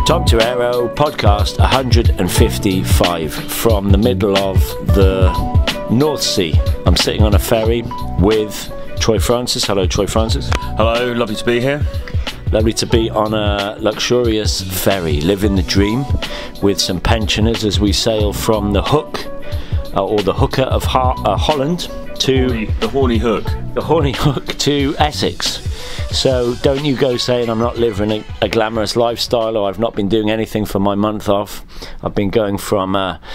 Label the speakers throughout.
Speaker 1: Tom Torero, podcast 155 from the middle of the North Sea. I'm sitting on a ferry with Troy Francis. Hello, Troy Francis.
Speaker 2: Hello, lovely to be here.
Speaker 1: Lovely to be on a luxurious ferry, living the dream with some pensioners as we sail from the Hook, or the Hooker of Holland, to
Speaker 2: the Horny Hook.
Speaker 1: The Horny Hook to Essex. So don't you go saying I'm not living a glamorous lifestyle, or I've not been doing anything for my month off. I've been going from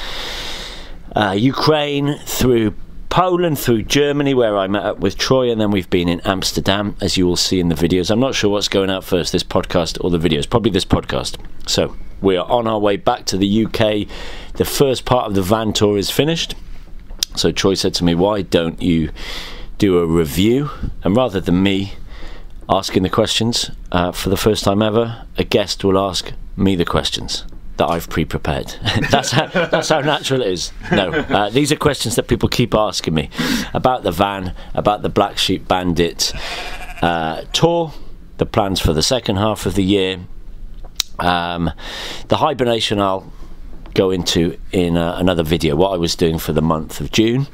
Speaker 1: Ukraine through Poland, through Germany, where I met up with Troy, and then we've been in Amsterdam, as you will see in the videos. I'm not sure what's going out first, this podcast or the videos. Probably this podcast. So we are on our way back to the UK. The first part of the van tour is finished. So Troy said to me, why don't you do a review? And rather than me asking the questions, for the first time ever, a guest will ask me the questions that I've pre-prepared. that's how natural it is. No, these are questions that people keep asking me about the van, about the Black Sheep Bandit tour, the plans for the second half of the year. The hibernation I'll go into in another video, what I was doing for the month of June.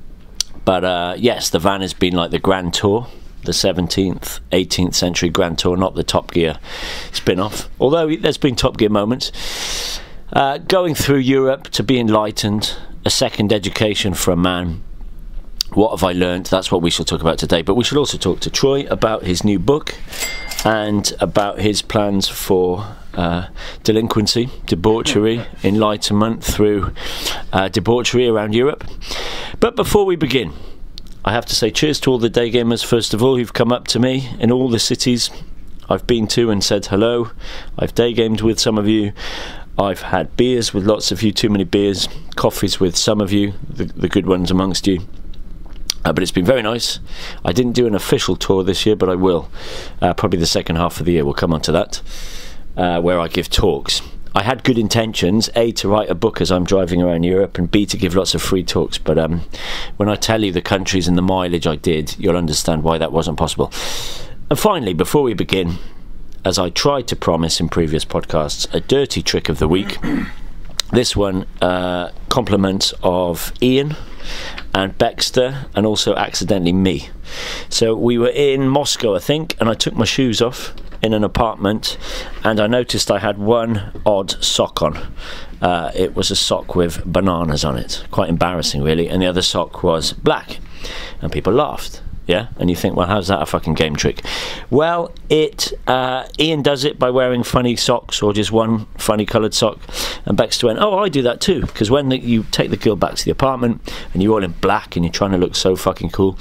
Speaker 1: But yes, the van has been like the Grand Tour, the 17th, 18th century Grand Tour, not the Top Gear spin-off, although there's been Top Gear moments. Going through Europe to be enlightened, a second education for a man. What have I learned? That's what we shall talk about today. But we should also talk to Troy about his new book and about his plans for delinquency, debauchery, enlightenment through debauchery around Europe. But before we begin, I have to say cheers to all the day gamers, first of all, who've come up to me in all the cities I've been to and said hello. I've day gamed with some of you. I've had beers with lots of you, too many beers, coffees with some of you, the good ones amongst you. But it's been very nice. I didn't do an official tour this year, but I will. Probably the second half of the year, we'll come on to that, where I give talks. I had good intentions, A, to write a book as I'm driving around Europe, and B, to give lots of free talks. But when I tell you the countries and the mileage I did, you'll understand why that wasn't possible. And finally, before we begin, as I tried to promise in previous podcasts, a dirty trick of the week. This one, compliments of Ian and Baxter, and also accidentally me. So we were in Moscow, I think, and I took my shoes off in an apartment, and I noticed I had one odd sock on. It was a sock with bananas on it. Quite embarrassing, really. And the other sock was black, and people laughed. Yeah, and you think, well, how's that a fucking game trick? Well, Ian does it by wearing funny socks, or just one funny coloured sock. And Baxter went, oh, I do that too, because when you take the girl back to the apartment and you're all in black and you're trying to look so fucking cool,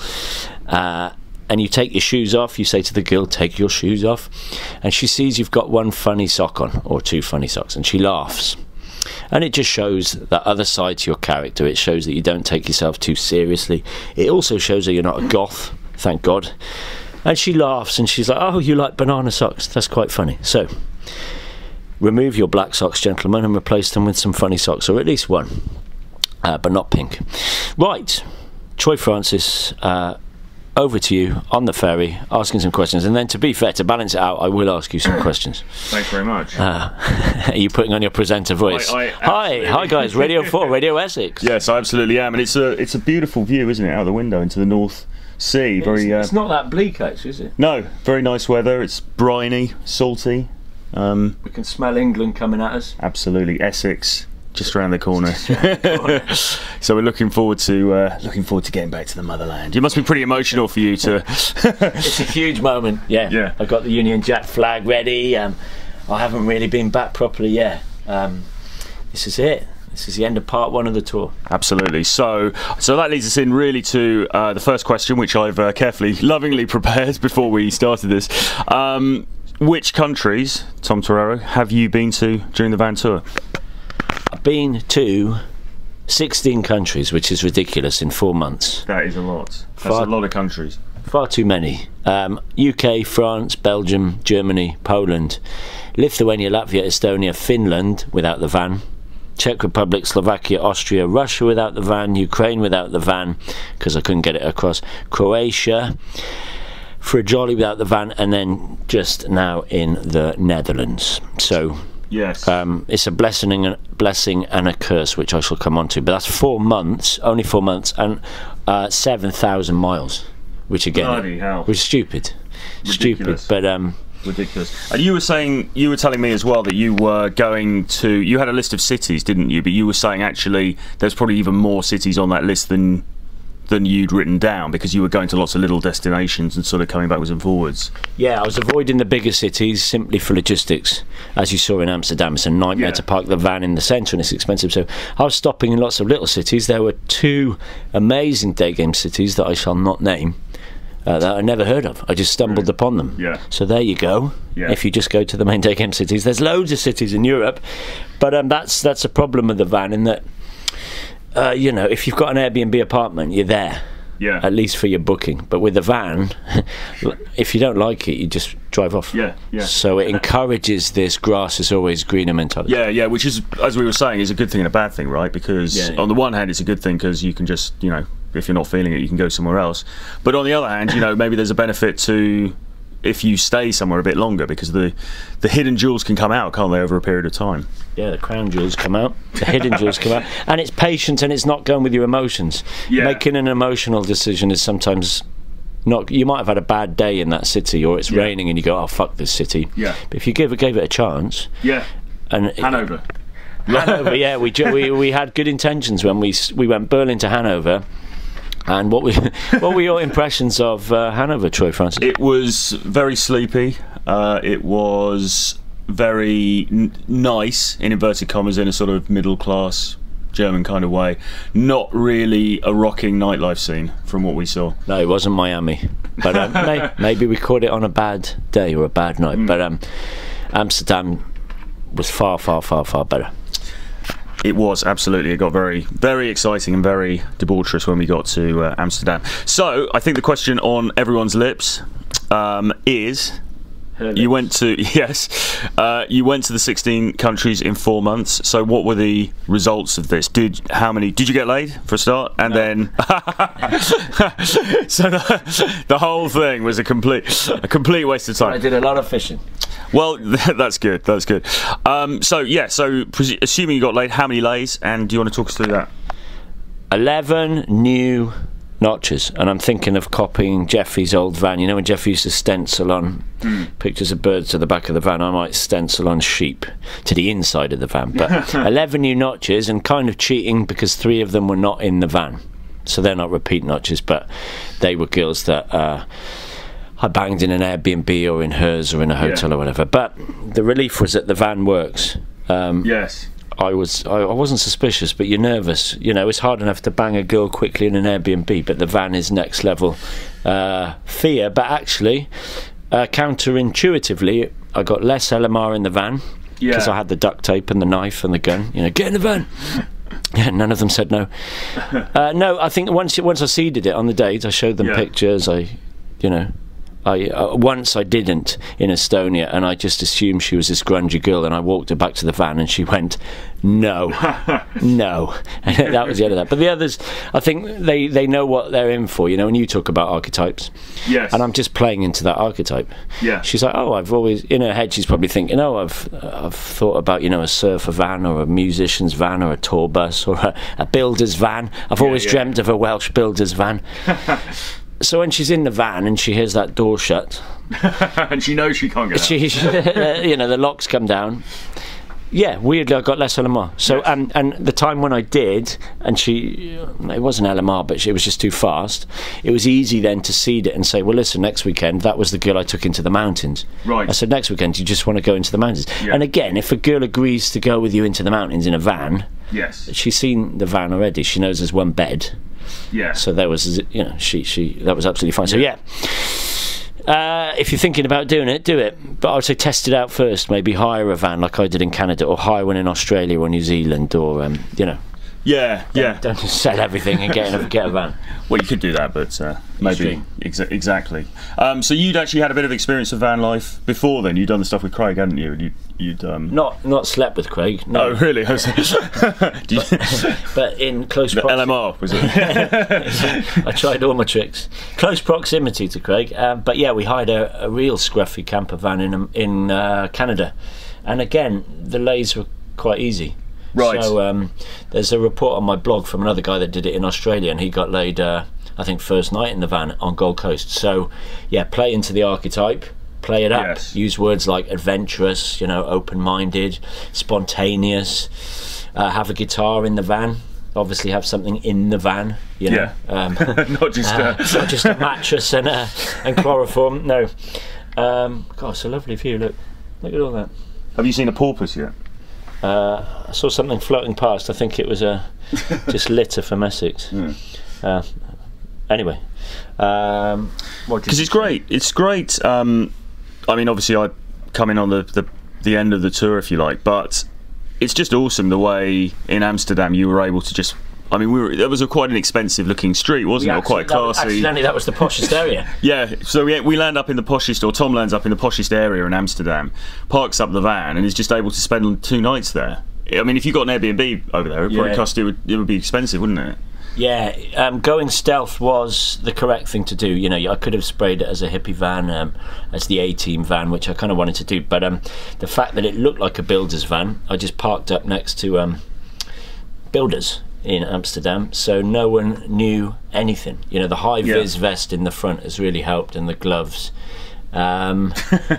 Speaker 1: and you take your shoes off, you say to the girl, take your shoes off, and she sees you've got one funny sock on, or two funny socks, and she laughs. And it just shows that other side to your character. It shows that you don't take yourself too seriously. It also shows that you're not a goth, thank God. And she laughs, and she's like, oh, you like banana socks? That's quite funny. So remove your black socks, gentlemen, and replace them with some funny socks, or at least one, but not pink. Right, Troy Francis, over to you on the ferry, asking some questions. And then, to be fair, to balance it out, I will ask you some questions.
Speaker 2: Thanks very much.
Speaker 1: Are you putting on your presenter voice? Hi guys, Radio 4, Radio Essex.
Speaker 2: Yes, I absolutely am. And it's a beautiful view, isn't it, out the window into the North Sea.
Speaker 1: It's not that bleak, actually, is it?
Speaker 2: No, very nice weather. It's briny, salty.
Speaker 1: We can smell England coming at us.
Speaker 2: Absolutely, Essex. Just around the corner. So we're looking forward to getting back to the motherland. It must be pretty emotional for you to.
Speaker 1: It's a huge moment. Yeah. I've got the Union Jack flag ready. I haven't really been back properly yet. This is it. This is the end of part one of the tour.
Speaker 2: Absolutely. So that leads us in really to the first question, which I've carefully, lovingly prepared before we started this. Which countries, Tom Torero, have you been to during the van tour?
Speaker 1: I've been to 16 countries, which is ridiculous in 4 months.
Speaker 2: That is a lot. That's a lot of countries.
Speaker 1: Far too many. UK, France, Belgium, Germany, Poland, Lithuania, Latvia, Estonia, Finland without the van, Czech Republic, Slovakia, Austria, Russia without the van, Ukraine without the van because I couldn't get it across, Croatia for a jolly without the van, and then just now in the Netherlands. So
Speaker 2: Yes.
Speaker 1: It's a blessing and a curse, which I shall come on to. But that's 4 months, only 4 months, and 7,000 miles, which again,
Speaker 2: Bloody hell.
Speaker 1: was stupid.
Speaker 2: Ridiculous.
Speaker 1: Stupid, but
Speaker 2: ridiculous. And you were telling me as well that you had a list of cities, didn't you? But you were saying actually there's probably even more cities on that list than you'd written down, because you were going to lots of little destinations and sort of coming backwards and forwards.
Speaker 1: Yeah, I was avoiding the bigger cities simply for logistics. As you saw in Amsterdam, it's a nightmare to park the van in the centre, and it's expensive. So I was stopping in lots of little cities. There were 2 amazing day game cities that I shall not name, that I never heard of. I just stumbled upon them.
Speaker 2: Yeah.
Speaker 1: So there you go.
Speaker 2: Yeah.
Speaker 1: If you just go to the main day game cities, there's loads of cities in Europe, but that's a problem with the van in that, if you've got an Airbnb apartment, you're there.
Speaker 2: Yeah.
Speaker 1: At least for your booking. But with the van, if you don't like it, you just drive off.
Speaker 2: Yeah.
Speaker 1: So it encourages this grass is always greener mentality.
Speaker 2: Yeah, which is, as we were saying, is a good thing and a bad thing, right? Because on the one hand, it's a good thing because you can just, if you're not feeling it, you can go somewhere else. But on the other hand, maybe there's a benefit to if you stay somewhere a bit longer, because the hidden jewels can come out, can't they, over a period of time?
Speaker 1: Yeah, the crown jewels come out, the hidden jewels come out, and it's patience, and it's not going with your emotions.
Speaker 2: Yeah.
Speaker 1: Making an emotional decision is sometimes not. You might have had a bad day in that city, or it's raining, and you go, "Oh, fuck this city."
Speaker 2: Yeah.
Speaker 1: But if you gave it a chance, and
Speaker 2: Hanover,
Speaker 1: yeah, we had good intentions when we went Berlin to Hanover. And what were your impressions of Hanover, Troy Francis?
Speaker 2: It was very sleepy. It was very nice, in inverted commas, in a sort of middle class German kind of way. Not really a rocking nightlife scene from what we saw.
Speaker 1: No, it wasn't Miami, but maybe we caught it on a bad day or a bad night. But Amsterdam was far, far, far, far better.
Speaker 2: It was, absolutely. It got very, very exciting and very debaucherous when we got to Amsterdam. So, I think the question on everyone's lips is... You went to you went to the 16 countries in 4 months. So what were the results of this? Did you get laid for a start? And then so the whole thing was a complete waste of time.
Speaker 1: I did a lot of fishing.
Speaker 2: Well, that's good. So assuming you got laid, how many lays? And do you want to talk us through that?
Speaker 1: 11 new notches, and I'm thinking of copying Jeffy's old van. You know when Jeffy used to stencil on pictures of birds to the back of the van, I might stencil on sheep to the inside of the van. But 11 new notches, and kind of cheating because 3 of them were not in the van, so they're not repeat notches, but they were girls that I banged in an Airbnb or in hers or in a hotel or whatever. But the relief was that the van works.
Speaker 2: Yes.
Speaker 1: I wasn't suspicious, but you're nervous. It's hard enough to bang a girl quickly in an Airbnb, but the van is next level fear. But actually, counterintuitively, I got less LMR in the van because I had the duct tape and the knife and the gun. Get in the van. Yeah, none of them said no. No, I think once I seeded it on the date, I showed them pictures. Once I didn't in Estonia, and I just assumed she was this grungy girl, and I walked her back to the van and she went, no, no, and that was the end of that. But the others, I think they know what they're in for, when you talk about archetypes.
Speaker 2: Yes.
Speaker 1: And I'm just playing into that archetype.
Speaker 2: Yeah.
Speaker 1: She's like, I've always, in her head she's probably thinking, I've thought about, a surfer van or a musician's van or a tour bus or a builder's van. I've always dreamt of a Welsh builder's van. So when she's in the van and she hears that door shut,
Speaker 2: and she knows she can't get out.
Speaker 1: The locks come down. Yeah, weirdly I got less LMR. So and the time when I did, and it wasn't LMR, but it was just too fast. It was easy then to seed it and say, well, listen, next weekend that was the girl I took into the mountains.
Speaker 2: Right.
Speaker 1: I said, next weekend you just want to go into the mountains.
Speaker 2: Yeah.
Speaker 1: And again, if a girl agrees to go with you into the mountains in a van, she's seen the van already. She knows there's one bed.
Speaker 2: Yeah.
Speaker 1: So there was, that was absolutely fine. So if you're thinking about doing it, do it. But I would say test it out first. Maybe hire a van like I did in Canada, or hire one in Australia or New Zealand, or
Speaker 2: Yeah, yeah.
Speaker 1: Don't just sell everything and get a van.
Speaker 2: Well, you could do that, but maybe exactly. So you'd actually had a bit of experience of van life before then. You'd done the stuff with Craig, hadn't you? And you'd
Speaker 1: not slept with Craig. No.
Speaker 2: Oh, really?
Speaker 1: But in close proximity.
Speaker 2: LMR was it?
Speaker 1: I tried all my tricks. Close proximity to Craig. But yeah, we hired a real scruffy camper van in Canada, and again the lays were quite easy.
Speaker 2: Right.
Speaker 1: So there's a report on my blog from another guy that did it in Australia, and he got laid, I think, first night in the van on Gold Coast. So, yeah, play into the archetype, play it up.
Speaker 2: Yes.
Speaker 1: Use words like adventurous, open-minded, spontaneous. Have a guitar in the van. Obviously, have something in the van.
Speaker 2: Yeah. Not just
Speaker 1: a mattress and chloroform. No. God, it's a lovely view. Look at all that.
Speaker 2: Have you seen a porpoise yet?
Speaker 1: I saw something floating past. I think it was just litter from Essex. Anyway,
Speaker 2: because it's great. It's great. I mean, obviously, I come in on the end of the tour, if you like, but it's just awesome the way in Amsterdam you were able to just. I mean, it was quite an expensive looking street, wasn't it? Or quite classy.
Speaker 1: Accidentally, that was the poshest area.
Speaker 2: Yeah, so we land up in the poshest, or Tom lands up in the poshest area in Amsterdam, parks up the van, and is just able to spend 2 nights there. I mean, if you got an Airbnb over there, it would be expensive, wouldn't it?
Speaker 1: Yeah, going stealth was the correct thing to do. I could have sprayed it as a hippie van, as the A-Team van, which I kind of wanted to do. But the fact that it looked like a builder's van, I just parked up next to builders in Amsterdam, so no one knew anything. The high-vis vest in the front has really helped, and the gloves. Not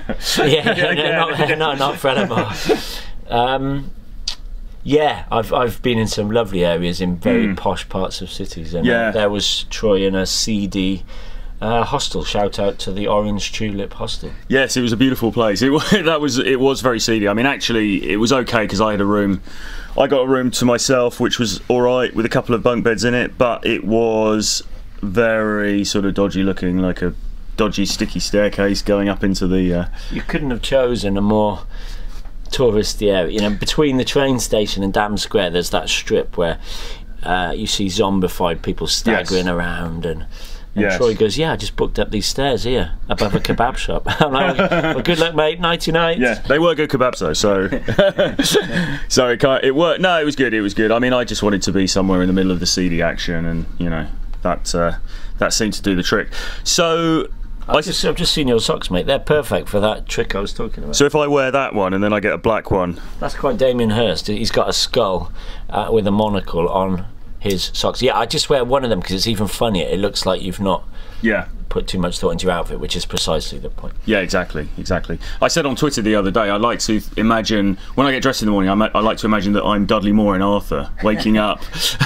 Speaker 1: Fred. Yeah, I've been in some lovely areas in very posh parts of cities, and there was Troy in a seedy hostel. Shout out to the Orange Tulip Hostel.
Speaker 2: Yes, it was a beautiful place. It was very seedy. I mean, actually, it was okay because I had a room. I got a room to myself, which was all right with a couple of bunk beds in it, but it was very sort of dodgy looking, like a dodgy, sticky staircase going up into the.
Speaker 1: You couldn't have chosen a more touristy area. Between the train station and Dam Square, there's that strip where you see zombified people staggering around, and Troy goes, "Yeah, I just booked up these stairs here above a kebab shop." I'm like, "Well, good luck, mate. Nighty night."
Speaker 2: Yeah, they were good kebabs though, so it worked. No, it was good. It was good. I mean, I just wanted to be somewhere in the middle of the seedy action, and that seemed to do the trick. So.
Speaker 1: I've just seen your socks, mate. They're perfect for that trick I was talking about.
Speaker 2: So if I wear that one and then I get a black one,
Speaker 1: that's quite Damien Hirst. He's got a skull with a monocle on his socks. Yeah, I just wear one of them because it's even funnier. It looks like you've not put too much thought into your outfit, which is precisely the point.
Speaker 2: Yeah, exactly. I said on Twitter the other day, I like to imagine when I get dressed in the morning, I like to imagine that I'm Dudley Moore in Arthur, waking up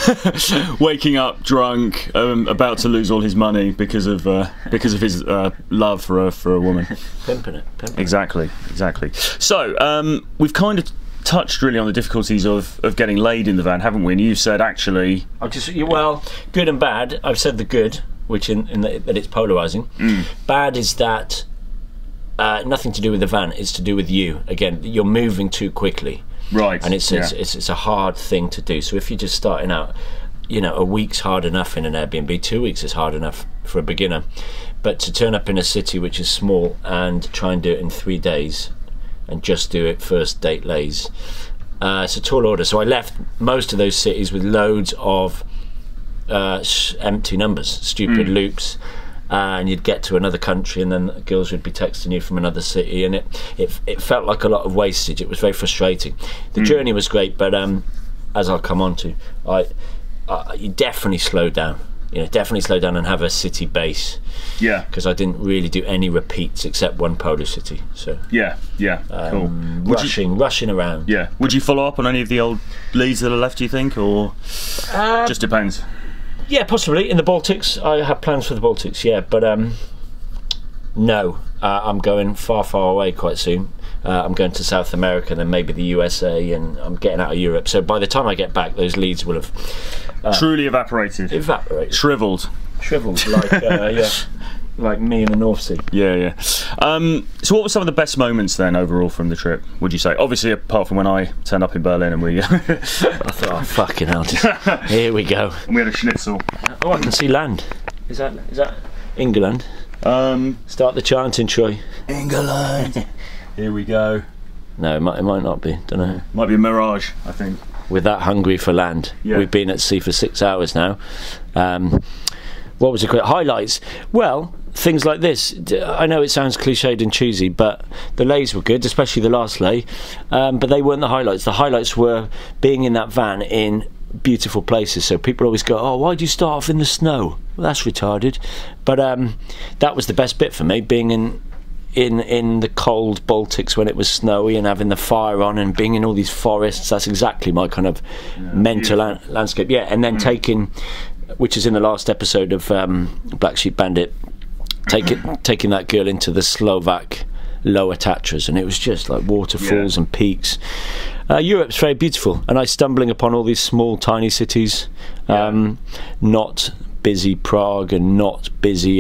Speaker 2: drunk, about to lose all his money because of his love for a woman.
Speaker 1: Pimping it.
Speaker 2: Exactly. So we've kind of touched really on the difficulties of getting laid in the van, haven't we? And you said actually,
Speaker 1: good and bad. I've said the good, which that it's polarizing. Bad is that nothing to do with the van. It's to do with you. Again, you're moving too quickly,
Speaker 2: right?
Speaker 1: And it's a hard thing to do. So if you're just starting out, a week's hard enough in an Airbnb. 2 weeks is hard enough for a beginner, but to turn up in a city which is small and try and do it in 3 days and just do it first date lays, it's a tall order. So I left most of those cities with loads of empty numbers, stupid loops, and you'd get to another country and then girls would be texting you from another city, and it felt like a lot of wastage. It was very frustrating. The journey was great, but as I'll come on to, you definitely slow down. Definitely slow down and have a city base.
Speaker 2: Yeah.
Speaker 1: Because I didn't really do any repeats except one Polish city. So.
Speaker 2: Yeah. Cool.
Speaker 1: Rushing around.
Speaker 2: Yeah. Would you follow up on any of the old leads that are left? Do you think, or just depends?
Speaker 1: Yeah, possibly in the Baltics. I have plans for the Baltics. Yeah, but no. I'm going far away quite soon. I'm going to South America, and then maybe the USA, and I'm getting out of Europe. So by the time I get back, those leads will have
Speaker 2: truly evaporated.
Speaker 1: Shriveled, like like me in the North Sea.
Speaker 2: Yeah. So what were some of the best moments then overall from the trip, would you say? Obviously, apart from when I turned up in Berlin and we...
Speaker 1: I thought, oh, fucking hell, here we go.
Speaker 2: And we had a schnitzel.
Speaker 1: Oh, I can see land. Is that England? Start the chanting, Troy.
Speaker 2: England. Here we go.
Speaker 1: No, it might not be. Don't know.
Speaker 2: Might be a mirage, I think.
Speaker 1: We're that hungry for land.
Speaker 2: Yeah.
Speaker 1: We've been at sea for 6 hours now. What was the great highlights? Well, things like this. I know it sounds cliched and cheesy, but the lays were good, especially the last lay. But they weren't the highlights. The highlights were being in that van in beautiful places. So people always go, oh, why'd you start off in the snow? Well, that's retarded. But that was the best bit for me, being in the cold Baltics when it was snowy and having the fire on and being in all these forests. That's exactly my kind of mental landscape. Yeah, and then taking, which is in the last episode of Black Sheep Bandit, taking that girl into the Slovak Lower Tatras, and it was just like waterfalls and peaks. Europe's very beautiful, and I stumbling upon all these small tiny cities, not busy Prague and not busy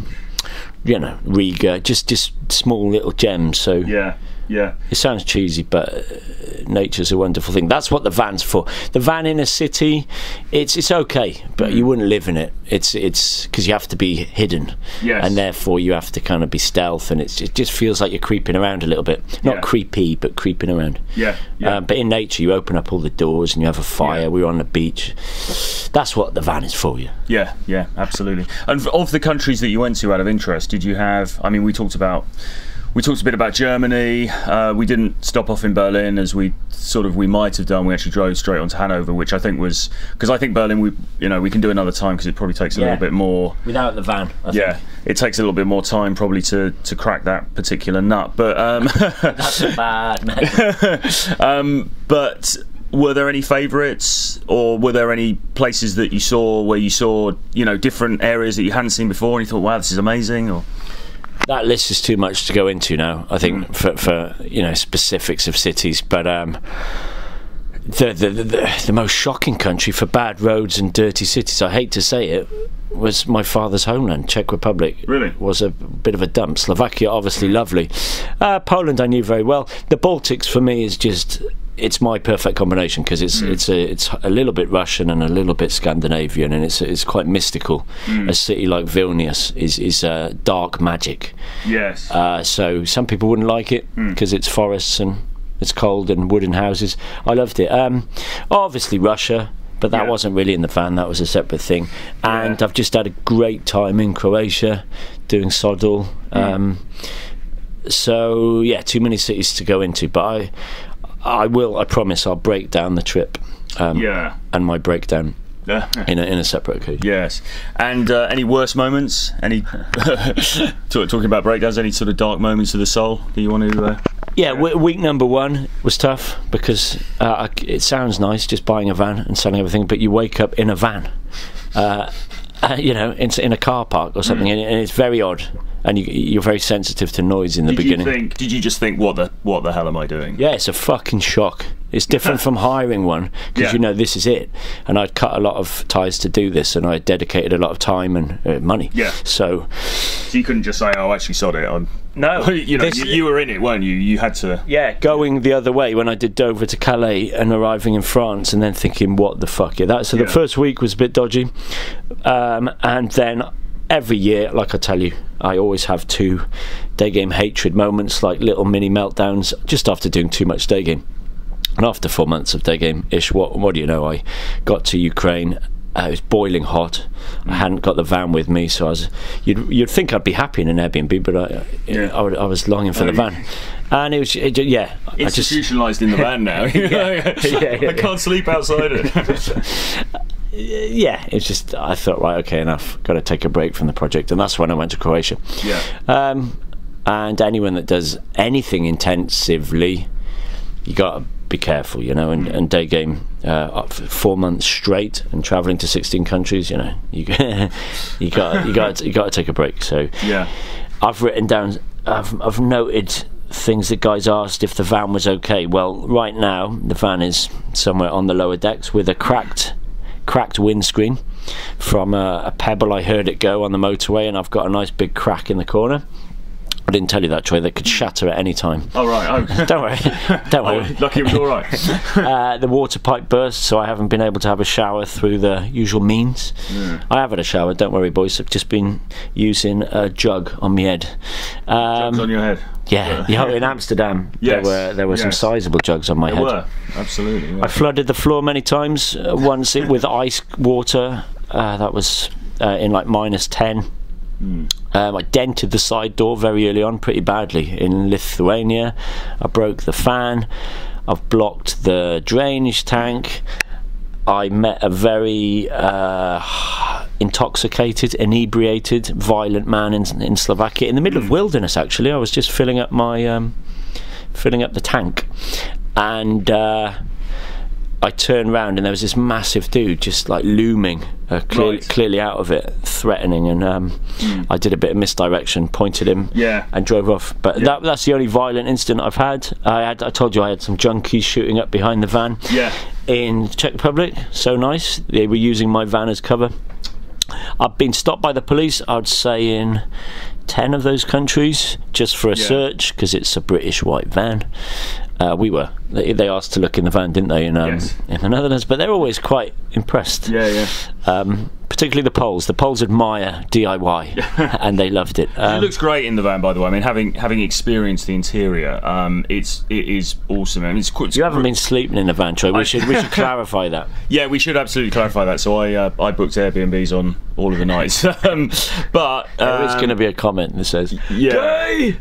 Speaker 1: Riga, just small little gems. So it sounds cheesy, but nature's a wonderful thing. That's what the van's for. The van in a city, it's okay, but you wouldn't live in it. It's because you have to be hidden, and therefore you have to kind of be stealth, and it just feels like you're creeping around a little bit. Not creepy, but creeping around. But in nature, you open up all the doors and you have a fire. We were on the beach. That's what the van is for you.
Speaker 2: Yeah, absolutely. And of the countries that you went to, out of interest, did you have? I mean, we talked a bit about Germany. We didn't stop off in Berlin as we might have done. We actually drove straight on to Hanover, which I think was, because I think Berlin we can do another time, because it probably takes a little bit more
Speaker 1: without the van. I think.
Speaker 2: It takes a little bit more time probably to crack that particular nut. But
Speaker 1: that's bad, man.
Speaker 2: But were there any favourites, or were there any places that you saw where you saw different areas that you hadn't seen before, and you thought, wow, this is amazing? Or
Speaker 1: that list is too much to go into now, I think, for specifics of cities. But the most shocking country for bad roads and dirty cities, I hate to say it, was my father's homeland, Czech Republic.
Speaker 2: Really?
Speaker 1: Was a bit of a dump. Slovakia, obviously lovely. Poland I knew very well. The Baltics for me is just... it's my perfect combination, because it's a little bit Russian and a little bit Scandinavian, and it's quite mystical. A city like Vilnius is dark magic.
Speaker 2: Yes.
Speaker 1: So some people wouldn't like it because it's forests and it's cold and wooden houses. I loved it. Obviously Russia, but that wasn't really in the van. That was a separate thing. And I've just had a great time in Croatia doing Sodal. So yeah, too many cities to go into, but I promise I'll break down the trip and my breakdown in a separate occasion.
Speaker 2: Yes. And any worst moments? Any talking about breakdowns, any sort of dark moments of the soul that you want to
Speaker 1: week number 1 was tough, because it sounds nice just buying a van and selling everything, but you wake up in a van in a car park or something, and it's very odd, and you're very sensitive to noise in the beginning.
Speaker 2: Did you just think, what the hell am I doing?
Speaker 1: Yeah, it's a fucking shock. It's different from hiring one, because this is it, and I'd cut a lot of ties to do this, and I dedicated a lot of time and money. So
Speaker 2: you couldn't just say, oh, actually sod it.
Speaker 1: No,
Speaker 2: you were in it, weren't you? You had to.
Speaker 1: Going the other way when I did Dover to Calais and arriving in France, and then thinking, what the fuck? The first week was a bit dodgy, and then every year, like I tell you, I always have 2 day game hatred moments, like little mini meltdowns just after doing too much day game. And after 4 months of day game-ish, what do you know? I got to Ukraine. It was boiling hot. I hadn't got the van with me, so you'd think I'd be happy in an Airbnb, but I was longing for the van. And it was
Speaker 2: institutionalised in the van now. I can't sleep outside it.
Speaker 1: It's just, I thought, right, okay, enough. Got to take a break from the project, and that's when I went to Croatia. And anyone that does anything intensively, you got to be careful, and day game 4 months straight and traveling to 16 countries, you got to take a break. So I've written down, I've noted things that guys asked if the van was okay. Well, right now the van is somewhere on the lower decks with a cracked windscreen. from a pebble. I heard it go on the motorway, and I've got a nice big crack in the corner. I didn't tell you that, Troy. They could shatter at any time.
Speaker 2: Oh, right. Oh.
Speaker 1: Don't worry. Don't worry.
Speaker 2: Oh, lucky it was all right.
Speaker 1: The water pipe burst, so I haven't been able to have a shower through the usual means. I have had a shower, don't worry, boys. I've just been using a jug on my head.
Speaker 2: Jugs on your head?
Speaker 1: Yeah. In Amsterdam,
Speaker 2: yes.
Speaker 1: there were some sizable jugs on my head.
Speaker 2: There were, absolutely. Yeah.
Speaker 1: I flooded the floor many times, once with ice water. That was in like -10. I dented the side door very early on pretty badly in Lithuania. I broke the fan. I've blocked the drainage tank. I met a very intoxicated, inebriated, violent man in Slovakia in the middle of wilderness. Actually, I was just filling up the tank, and I turned round and there was this massive dude just like looming, clearly out of it, threatening, and I did a bit of misdirection, pointed him, and drove off. But that's the only violent incident I've had. I told you I had some junkies shooting up behind the van in Czech Republic. So nice. They were using my van as cover. I've been stopped by the police, I'd say, in 10 of those countries just for a search, because it's a British white van. They asked to look in the van, didn't they, in the Netherlands? But they're always quite impressed. Particularly the Poles. The Poles admire DIY, and they loved it.
Speaker 2: It looks great in the van, by the way. I mean, having experienced the interior, it is awesome. I mean,
Speaker 1: you haven't been sleeping in the van, Troy. We should clarify that.
Speaker 2: Yeah, we should absolutely clarify that. So I booked Airbnbs on all of the nights, but
Speaker 1: there is going to be a comment that says gay.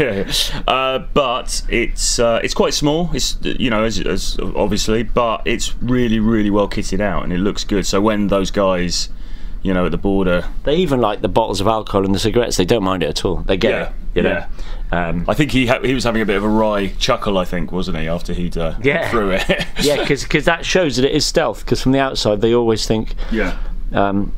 Speaker 2: But it's quite small. It's as obviously, but it's really well kitted out, and it looks good. So when those guys, at the border,
Speaker 1: they even like the bottles of alcohol and the cigarettes. They don't mind it at all. They get it.
Speaker 2: I think he was having a bit of a wry chuckle, I think, wasn't he, after he'd threw it?
Speaker 1: because that shows that it is stealth. Because from the outside, they always think, I'm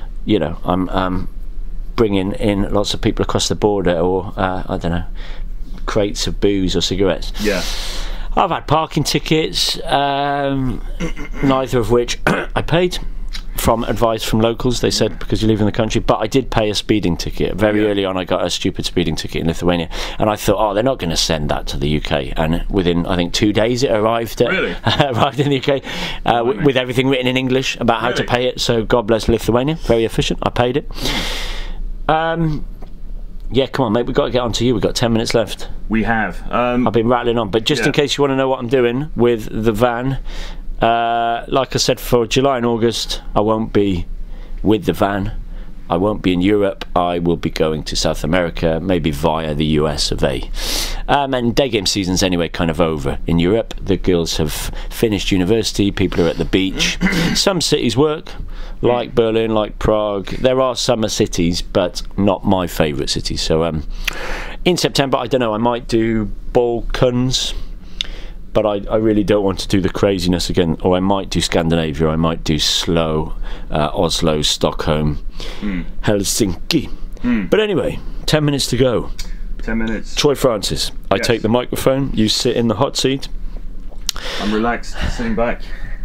Speaker 1: bringing in lots of people across the border, or I don't know, crates of booze or cigarettes. I've had parking tickets, neither of which I paid. From advice from locals, they said, because you're leaving the country. But I did pay a speeding ticket very early on. I got a stupid speeding ticket in Lithuania, and I thought, they're not going to send that to the UK. And within, I think, 2 days, it arrived. Arrived in the UK with everything written in English about how to pay it. So God bless Lithuania, very efficient. I paid it. Come on, mate. We've got to get on to you. We've got 10 minutes left.
Speaker 2: We have.
Speaker 1: I've been rattling on, but just in case you want to know what I'm doing with the van. Like I said, for July and August, I won't be with the van. I won't be in Europe. I will be going to South America, maybe via the US of A. And day game season's anyway kind of over in Europe. The girls have finished university. People are at the beach. Some cities work, like Berlin, like Prague. There are summer cities, but not my favourite cities. So in September, I don't know, I might do Balkans. But I really don't want to do the craziness again. Or I might do Scandinavia. I might do slow Oslo, Stockholm, Helsinki. But anyway, 10 minutes to go.
Speaker 2: 10 minutes.
Speaker 1: Troy Francis. I take the microphone. You sit in the hot seat.
Speaker 2: I'm relaxed, sitting back.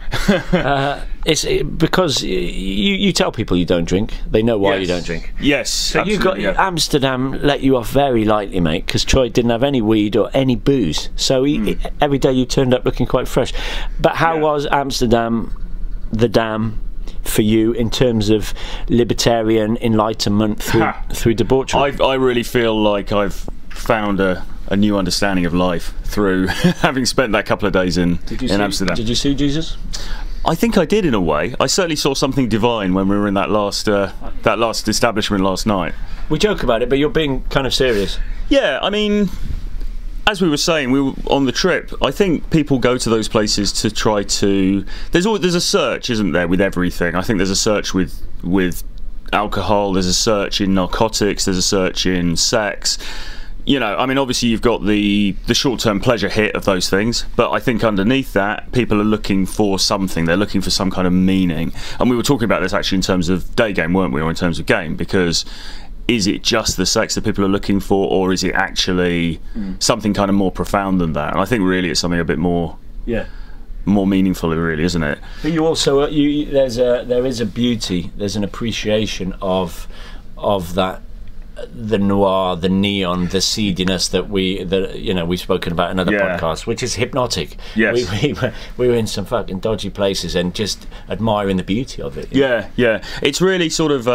Speaker 1: It's because you tell people you don't drink, they know why you don't drink.
Speaker 2: Yes,
Speaker 1: so you got Amsterdam let you off very lightly, mate, because Troy didn't have any weed or any booze, so every day you turned up looking quite fresh. But how was Amsterdam, the Dam, for you in terms of libertarian enlightenment through debauchery?
Speaker 2: I really feel like I've found a new understanding of life through having spent that couple of days in Amsterdam.
Speaker 1: Did you see Jesus?
Speaker 2: I think I did, in a way. I certainly saw something divine when we were in that last establishment last night.
Speaker 1: We joke about it, but you're being kind of serious.
Speaker 2: Yeah, I mean, as we were saying, we were on the trip. I think people go to those places to try to. There's a search, isn't there, with everything? I think there's a search with alcohol. There's a search in narcotics. There's a search in sex. I mean, obviously you've got the short-term pleasure hit of those things, but I think underneath that, people are looking for something. They're looking for some kind of meaning. And we were talking about this actually in terms of day game, weren't we, or in terms of game? Because is it just the sex that people are looking for, or is it actually something kind of more profound than that? And I think really it's something a bit more more meaningful, really, isn't it?
Speaker 1: But you also there is a beauty, there's an appreciation of that, the noir, the neon, the seediness that we've spoken about in other podcasts, which is hypnotic.
Speaker 2: Yes.
Speaker 1: We were in some fucking dodgy places and just admiring the beauty of it.
Speaker 2: Yeah. It's really sort of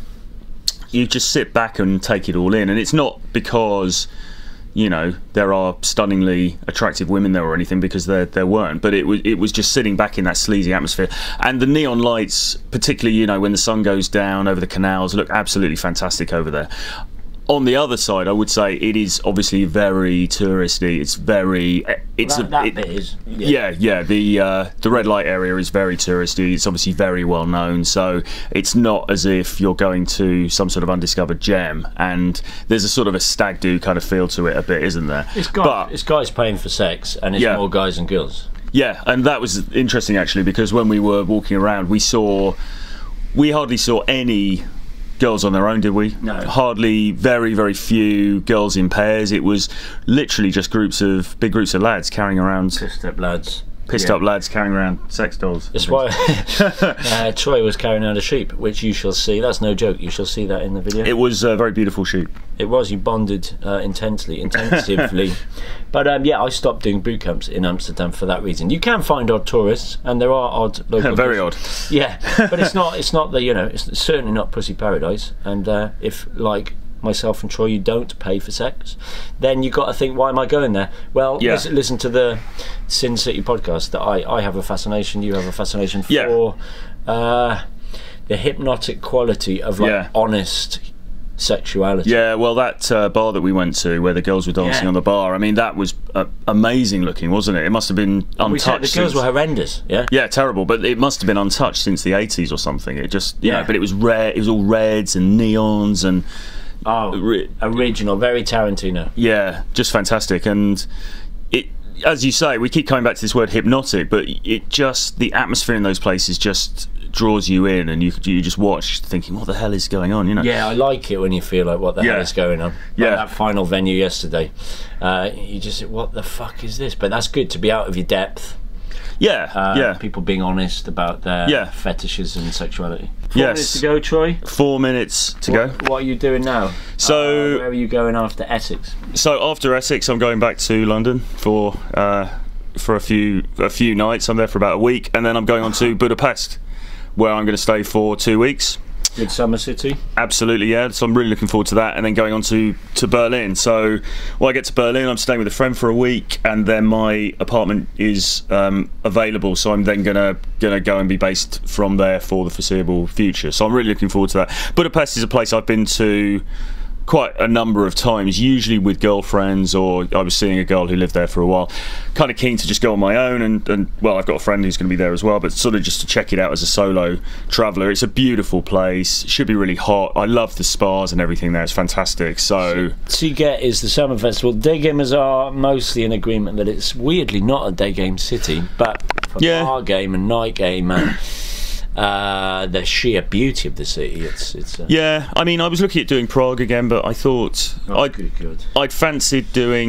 Speaker 2: you just sit back and take it all in, and it's not because there are stunningly attractive women there or anything, because there weren't, but it was just sitting back in that sleazy atmosphere, and the neon lights, particularly when the sun goes down over the canals, look absolutely fantastic over there. On the other side, I would say it is obviously very touristy. It's very.
Speaker 1: That bit is.
Speaker 2: Yeah. The red light area is very touristy. It's obviously very well known, so it's not as if you're going to some sort of undiscovered gem. And there's a sort of a stag do kind of feel to it a bit, isn't there?
Speaker 1: It's guys paying for sex, and it's more guys than girls.
Speaker 2: Yeah, and that was interesting actually, because when we were walking around, we hardly saw any girls on their own, did we?
Speaker 1: No.
Speaker 2: Hardly. Very, very few girls in pairs. It was literally just big groups of lads carrying around. Pissed up lads carrying around sex dolls.
Speaker 1: That's why Troy was carrying around a sheep, which you shall see. That's no joke. You shall see that in the video.
Speaker 2: It was a very beautiful sheep.
Speaker 1: It was. You bonded intensively. But I stopped doing boot camps in Amsterdam for that reason. You can find odd tourists, and there are odd local.
Speaker 2: Very odd.
Speaker 1: Yeah, but it's not it's certainly not Pussy Paradise. And if, like myself and Troy, you don't pay for sex, then you got to think, why am I going there? Well, listen to the Sin City podcast. That I have a fascination, you have a fascination for the hypnotic quality of honest sexuality.
Speaker 2: Yeah, well, that bar that we went to where the girls were dancing on the bar, I mean, that was amazing looking, wasn't it? It must have been untouched.
Speaker 1: The girls were horrendous. Yeah,
Speaker 2: terrible, but it must have been untouched since the 80s or something. It just but it was red. It was all reds and neons and
Speaker 1: original, very Tarantino.
Speaker 2: Yeah, just fantastic. And it, as you say, we keep coming back to this word hypnotic, but it just, the atmosphere in those places just draws you in, and you just watch thinking, what the hell is going on?
Speaker 1: Yeah, I like it when you feel like, what the hell is going on? Like that final venue yesterday, you just say, what the fuck is this? But that's good to be out of your depth. People being honest about their fetishes and sexuality. 4 minutes to go, Troy.
Speaker 2: 4 minutes to go.
Speaker 1: What are you doing now?
Speaker 2: So
Speaker 1: where are you going after Essex?
Speaker 2: So after Essex, I'm going back to London for a few nights. I'm there for about a week, and then I'm going on to Budapest, where I'm going to stay for 2 weeks.
Speaker 1: Good summer city.
Speaker 2: Absolutely, yeah. So I'm really looking forward to that, and then going on to Berlin. So when I get to Berlin, I'm staying with a friend for a week, and then my apartment is available. So I'm then gonna go and be based from there for the foreseeable future. So I'm really looking forward to that. Budapest is a place I've been to quite a number of times, usually with girlfriends, or I was seeing a girl who lived there for a while. Kind of keen to just go on my own, and well, I've got a friend who's going to be there as well, but sort of just to check it out as a solo traveller. It's a beautiful place, should be really hot. I love the spas and everything there, it's fantastic. So
Speaker 1: Sziget is the summer festival. Day gamers are mostly in agreement that it's weirdly not a day game city, but for bar game and night game and the sheer beauty of the city, it's
Speaker 2: I mean, I was looking at doing Prague again, but I thought I'd fancied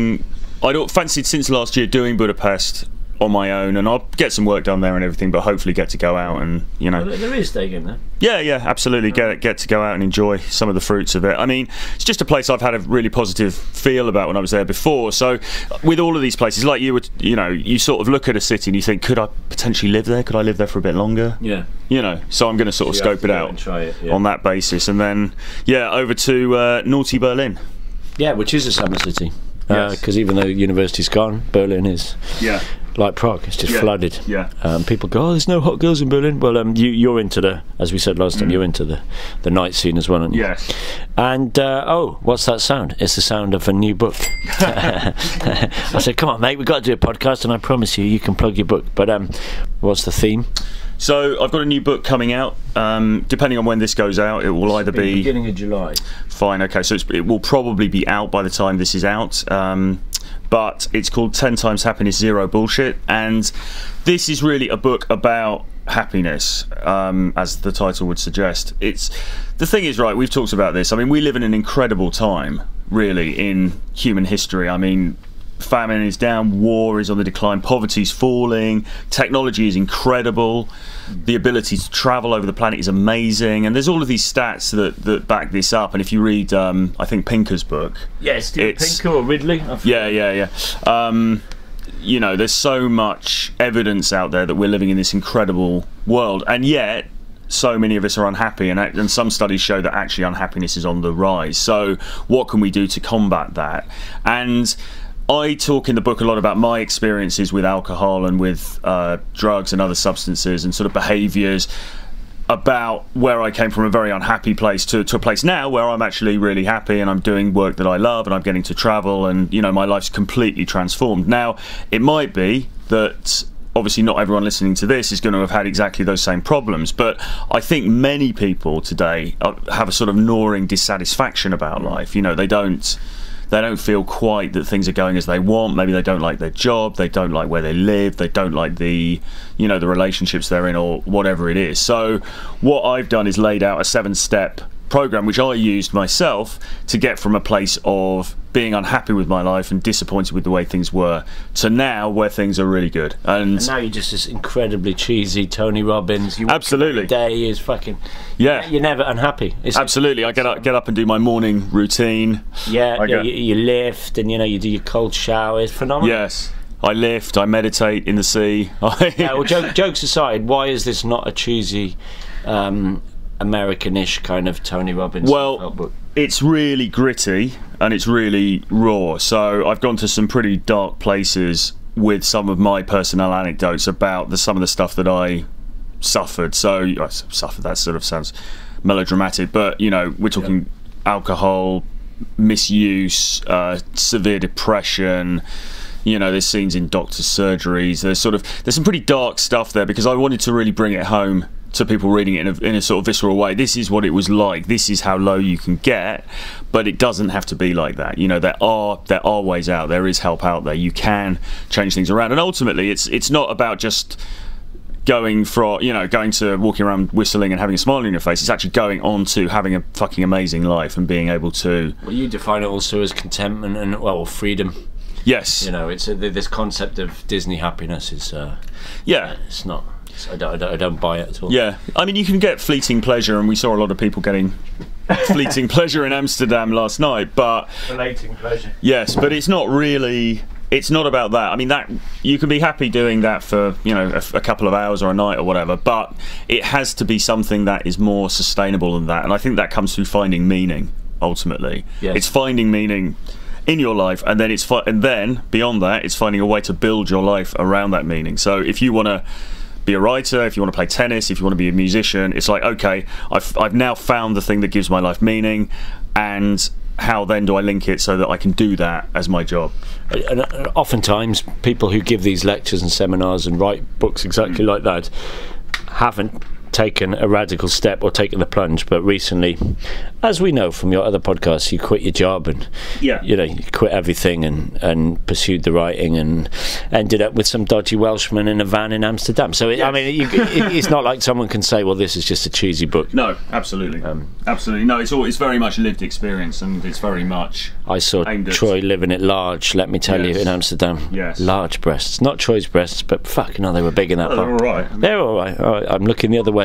Speaker 2: since last year doing Budapest on my own, and I'll get some work done there and everything, but hopefully get to go out and
Speaker 1: Well, there is day game there.
Speaker 2: Yeah, absolutely. Get to go out and enjoy some of the fruits of it. I mean, it's just a place I've had a really positive feel about when I was there before. So with all of these places, like you sort of look at a city and you think, could I potentially live there? Could I live there for a bit longer?
Speaker 1: Yeah.
Speaker 2: So I'm going to sort of scope it out and try it, on that basis, and then over to naughty Berlin.
Speaker 1: Yeah, which is a summer city. Because even though university's gone, Berlin is.
Speaker 2: Yeah.
Speaker 1: Like Prague, it's just flooded.
Speaker 2: Yeah.
Speaker 1: People go, there's no hot girls in Berlin. Well, you're into as we said last time, you're into the night scene as well, aren't you?
Speaker 2: Yes.
Speaker 1: And what's that sound? It's the sound of a new book. I said, come on, mate, we've got to do a podcast, and I promise you can plug your book. But what's the theme?
Speaker 2: So I've got a new book coming out. Depending on when this goes out, it will either be
Speaker 1: beginning of July.
Speaker 2: Fine, okay. So it will probably be out by the time this is out. But it's called 10 Times Happiness, Zero Bullshit, and this is really a book about happiness, as the title would suggest. The thing is, right, we've talked about this. I mean, we live in an incredible time, really, in human history. I mean, famine is down, war is on the decline, poverty's falling, technology is incredible, the ability to travel over the planet is amazing, and there's all of these stats that back this up. And if you read, I think Pinker's book,
Speaker 1: Pinker or Ridley,
Speaker 2: you know, there's so much evidence out there that we're living in this incredible world, and yet so many of us are unhappy, and some studies show that actually unhappiness is on the rise. So what can we do to combat that? And I talk in the book a lot about my experiences with alcohol and with drugs and other substances and sort of behaviours, about where I came from a very unhappy place to a place now where I'm actually really happy, and I'm doing work that I love, and I'm getting to travel, and you know, my life's completely transformed. Now, it might be that obviously not everyone listening to this is going to have had exactly those same problems, but I think many people today have a sort of gnawing dissatisfaction about life. You know, they don't feel quite that things are going as they want. Maybe they don't like their job, they don't like where they live, they don't like the relationships they're in, or whatever it is. So what I've done is laid out a 7-step program which I used myself to get from a place of being unhappy with my life and disappointed with the way things were to now where things are really good. And
Speaker 1: now you're just this incredibly cheesy Tony Robbins.
Speaker 2: Absolutely.
Speaker 1: Day is fucking.
Speaker 2: Yeah.
Speaker 1: You're never unhappy.
Speaker 2: Absolutely. I get up and do my morning routine.
Speaker 1: You lift, and you do your cold shower. It's phenomenal.
Speaker 2: Yes. I lift, I meditate in the sea.
Speaker 1: Well, jokes aside, why is this not a cheesy American-ish kind of Tony Robbins book?
Speaker 2: It's really gritty and it's really raw. So I've gone to some pretty dark places with some of my personal anecdotes about some of the stuff that I suffered. So I suffered, that sort of sounds melodramatic, but we're talking alcohol misuse, severe depression. There's scenes in doctor's surgeries. There's some pretty dark stuff there, because I wanted to really bring it home to people reading it in a sort of visceral way. This is what it was like. This is how low you can get, but it doesn't have to be like that. There are ways out. There is help out there. You can change things around, and ultimately, it's not about just going to walking around whistling and having a smile on your face. It's actually going on to having a fucking amazing life and being able to.
Speaker 1: Well, you define it also as contentment and freedom.
Speaker 2: Yes.
Speaker 1: It's this concept of Disney happiness is. It's not. I don't buy it at all.
Speaker 2: Yeah, I mean, you can get fleeting pleasure, and we saw a lot of people getting fleeting pleasure in Amsterdam last night, but
Speaker 1: fleeting pleasure.
Speaker 2: Yes, but it's not really. It's not about that. I mean, that you can be happy doing that for a couple of hours or a night or whatever, but it has to be something that is more sustainable than that, and I think that comes through finding meaning. Ultimately,
Speaker 1: yes.
Speaker 2: It's finding meaning in your life, and then beyond that, it's finding a way to build your life around that meaning. So if you want to be a writer, if you want to play tennis, if you want to be a musician, it's like, okay, I've now found the thing that gives my life meaning, and how then do I link it so that I can do that as my job?
Speaker 1: And oftentimes people who give these lectures and seminars and write books exactly like that haven't taken a radical step or taken the plunge, but recently, as we know from your other podcasts, you quit your job and you quit everything and pursued the writing and ended up with some dodgy Welshman in a van in Amsterdam. So I mean, it's not like someone can say, well, this is just a cheesy book.
Speaker 2: No, absolutely. Absolutely. No, it's very much lived experience, and it's very much
Speaker 1: I saw Troy living it large, let me tell you, in Amsterdam.
Speaker 2: Yes.
Speaker 1: Large breasts, not Troy's breasts, but fucking hell, they were big in that part.
Speaker 2: They're all right.
Speaker 1: They're all right. I'm looking the other way.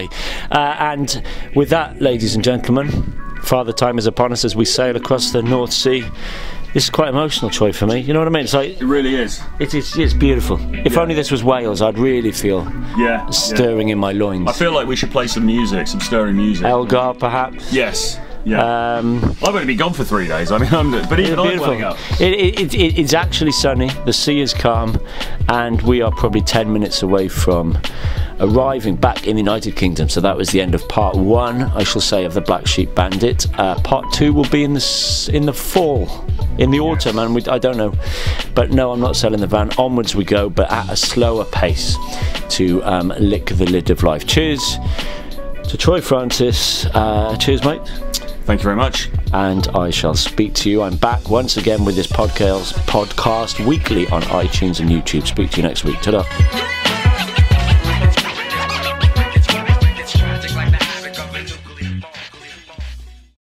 Speaker 1: And with that, ladies and gentlemen, Father Time is upon us as we sail across the North Sea. This is quite emotional, Troy, for me. You know what I mean? It's like,
Speaker 2: it really is.
Speaker 1: It's beautiful. If only this was Wales, I'd really feel stirring in my loins.
Speaker 2: I feel like we should play some music, some stirring music.
Speaker 1: Elgar, perhaps.
Speaker 2: Yes. Yeah. I've only been gone for 3 days. I mean, but even I'm welling up.
Speaker 1: It's actually sunny. The sea is calm, and we are probably 10 minutes away from arriving back in the United Kingdom. So that was the end of part 1, I shall say, of the Black Sheep Bandit. Part 2 will be in the fall, in the autumn, and I don't know. But no, I'm not selling the van. Onwards we go, but at a slower pace to lick the lid of life. Cheers to Troy Francis. Cheers, mate.
Speaker 2: Thank you very much.
Speaker 1: And I shall speak to you. I'm back once again with this podcast weekly on iTunes and YouTube. Speak to you next week. Ta-da.